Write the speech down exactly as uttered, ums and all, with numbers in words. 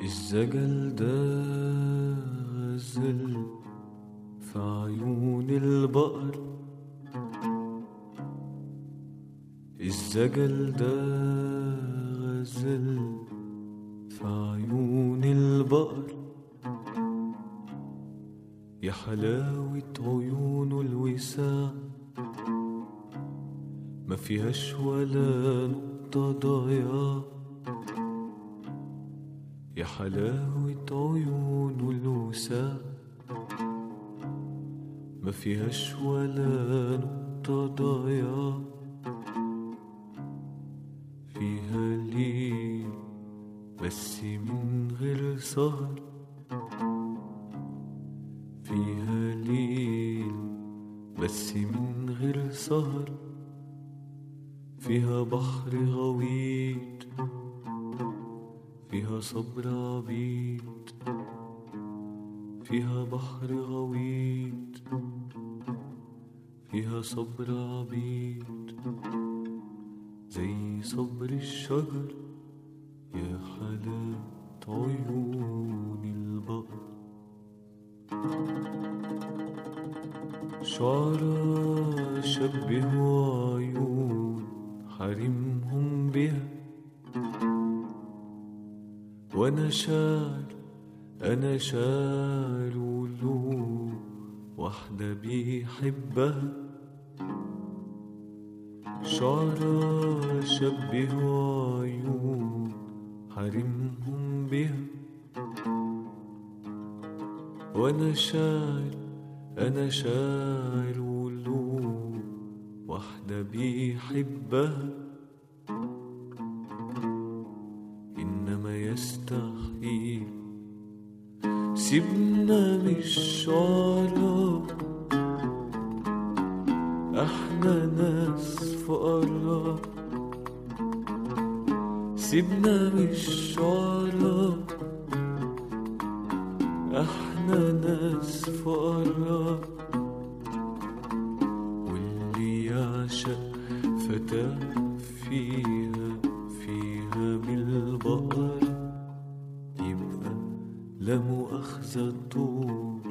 الزجل ده غزل في عيون البقر، الزجل ده غزل في عيون البقر. يا حلاوة عيونه الوساع ما فيهاش ولا نقطة ضياع. يا حلاوة عيونه الوساع ما فيهاش ولا نقطة ضياع. فيها ليل بس من غير سهر، فيها ليل بس من غير سهر. فيها بحر غويط، فيها صبر عبيد. فيها بحر غويط، فيها صبر عبيد زي صبر الشجر. يا حلاوة عيون البقر. شعراء شبهوا عيون حرمهم بها، وانا شاعر انا شاعر وله واحدة بيحبها. شعراء شبهوا عيون حرمهم بها، وانا شاعر انا شاعر وله واحدة بيحبها. انما يستحيل سيبنا من الشعراء، احنا ناس فقراء. سيبنا من الشعراء، احنا ناس فقراء. واللي يعشق فتاة فيها فيها بالبقر يبقى لا مؤاخذة طول